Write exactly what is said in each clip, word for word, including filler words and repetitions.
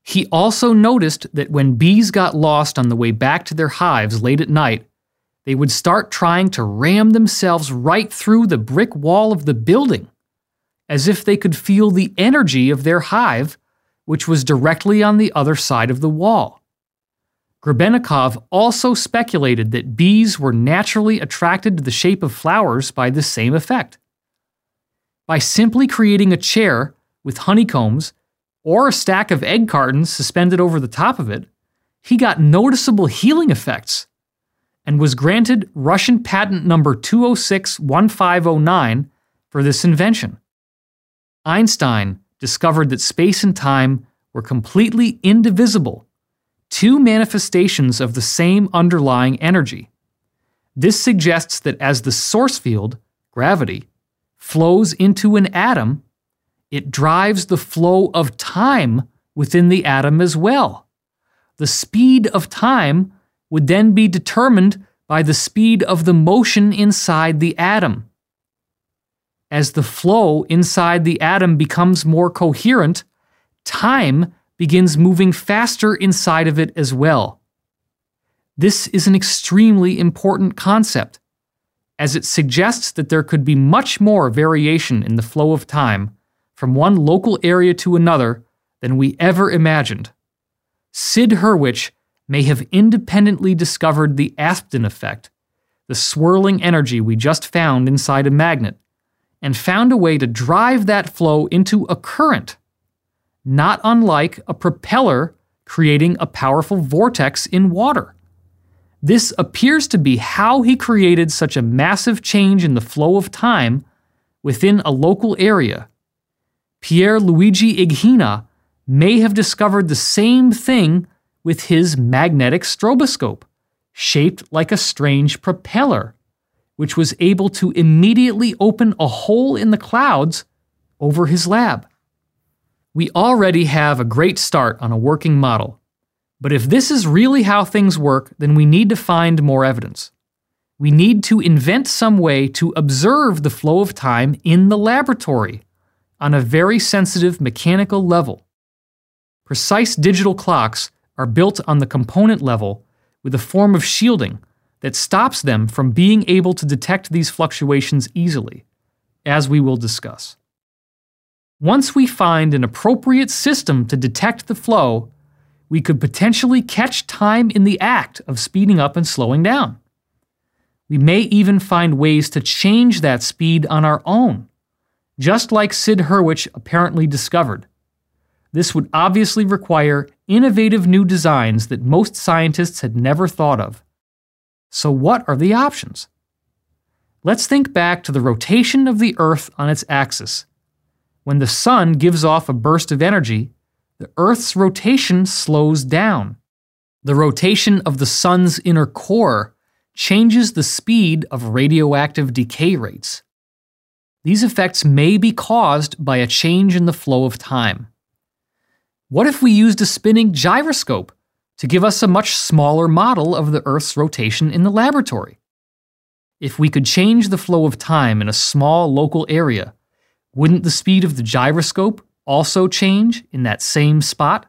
He also noticed that when bees got lost on the way back to their hives late at night, they would start trying to ram themselves right through the brick wall of the building, as if they could feel the energy of their hive, which was directly on the other side of the wall. Grebennikov also speculated that bees were naturally attracted to the shape of flowers by the same effect. By simply creating a chair with honeycombs or a stack of egg cartons suspended over the top of it, he got noticeable healing effects and was granted Russian patent number two oh six one five oh nine for this invention. Einstein discovered that space and time were completely indivisible, two manifestations of the same underlying energy. This suggests that as the source field, gravity, flows into an atom, it drives the flow of time within the atom as well. The speed of time would then be determined by the speed of the motion inside the atom. As the flow inside the atom becomes more coherent, time begins moving faster inside of it as well. This is an extremely important concept, as it suggests that there could be much more variation in the flow of time from one local area to another than we ever imagined. Sid Hurwicz may have independently discovered the Aspdin effect, the swirling energy we just found inside a magnet, and found a way to drive that flow into a current, not unlike a propeller creating a powerful vortex in water. This appears to be how he created such a massive change in the flow of time within a local area. Pier Luigi Ighina may have discovered the same thing with his magnetic stroboscope, shaped like a strange propeller, which was able to immediately open a hole in the clouds over his lab. We already have a great start on a working model, but if this is really how things work, then we need to find more evidence. We need to invent some way to observe the flow of time in the laboratory on a very sensitive mechanical level. Precise digital clocks are built on the component level with a form of shielding that stops them from being able to detect these fluctuations easily, as we will discuss. Once we find an appropriate system to detect the flow, we could potentially catch time in the act of speeding up and slowing down. We may even find ways to change that speed on our own, just like Sid Hurwicz apparently discovered. This would obviously require innovative new designs that most scientists had never thought of. So what are the options? Let's think back to the rotation of the Earth on its axis. When the sun gives off a burst of energy, the Earth's rotation slows down. The rotation of the sun's inner core changes the speed of radioactive decay rates. These effects may be caused by a change in the flow of time. What if we used a spinning gyroscope to give us a much smaller model of the Earth's rotation in the laboratory? If we could change the flow of time in a small local area, wouldn't the speed of the gyroscope also change in that same spot?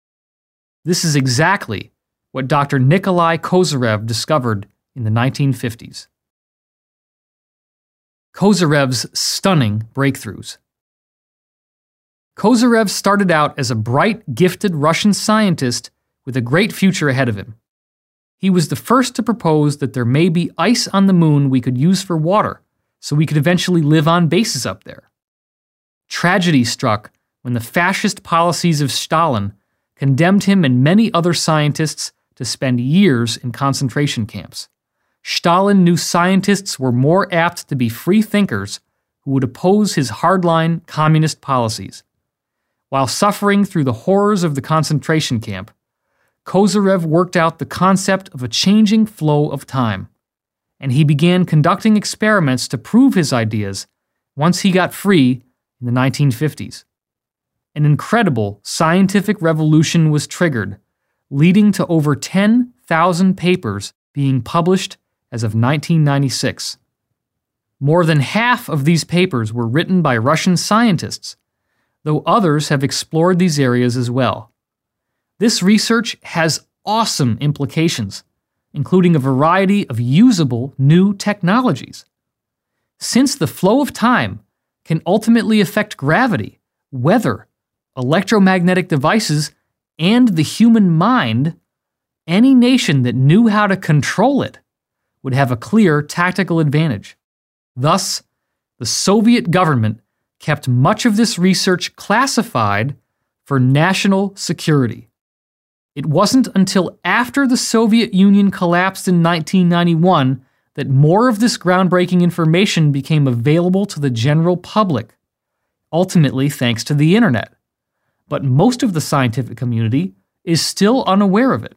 This is exactly what Doctor Nikolai Kozyrev discovered in the nineteen fifties. Kozyrev's stunning breakthroughs. Kozyrev started out as a bright, gifted Russian scientist with a great future ahead of him. He was the first to propose that there may be ice on the moon we could use for water, so we could eventually live on bases up there. Tragedy struck when the fascist policies of Stalin condemned him and many other scientists to spend years in concentration camps. Stalin knew scientists were more apt to be free thinkers who would oppose his hardline communist policies. While suffering through the horrors of the concentration camp, Kozyrev worked out the concept of a changing flow of time, and he began conducting experiments to prove his ideas once he got free in the nineteen fifties. An incredible scientific revolution was triggered, leading to over ten thousand papers being published as of nineteen ninety-six. More than half of these papers were written by Russian scientists, though others have explored these areas as well. This research has awesome implications, including a variety of usable new technologies. Since the flow of time can ultimately affect gravity, weather, electromagnetic devices, and the human mind, any nation that knew how to control it would have a clear tactical advantage. Thus, the Soviet government kept much of this research classified for national security. It wasn't until after the Soviet Union collapsed in nineteen ninety-one that more of this groundbreaking information became available to the general public, ultimately thanks to the internet. But most of the scientific community is still unaware of it.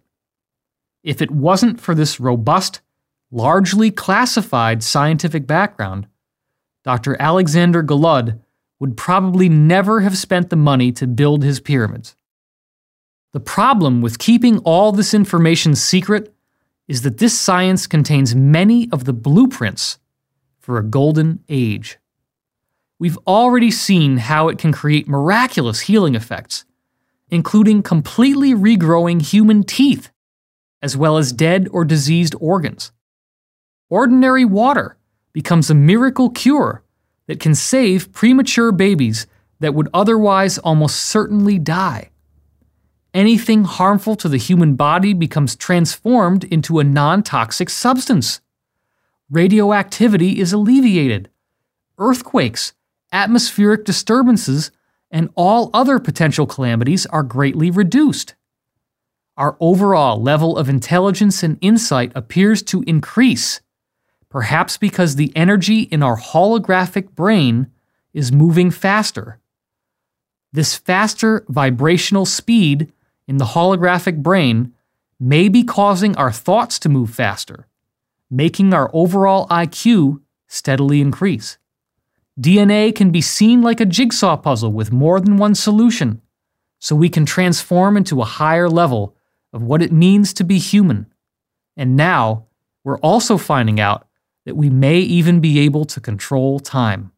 If it wasn't for this robust, largely classified scientific background, Doctor Alexander Golod would probably never have spent the money to build his pyramids. The problem with keeping all this information secret is that this science contains many of the blueprints for a golden age. We've already seen how it can create miraculous healing effects, including completely regrowing human teeth, as well as dead or diseased organs. Ordinary water becomes a miracle cure that can save premature babies that would otherwise almost certainly die. Anything harmful to the human body becomes transformed into a non-toxic substance. Radioactivity is alleviated. Earthquakes, atmospheric disturbances, and all other potential calamities are greatly reduced. Our overall level of intelligence and insight appears to increase, perhaps because the energy in our holographic brain is moving faster. This faster vibrational speed in the holographic brain may be causing our thoughts to move faster, making our overall I Q steadily increase. D N A can be seen like a jigsaw puzzle with more than one solution, so we can transform into a higher level of what it means to be human. And now, we're also finding out that we may even be able to control time.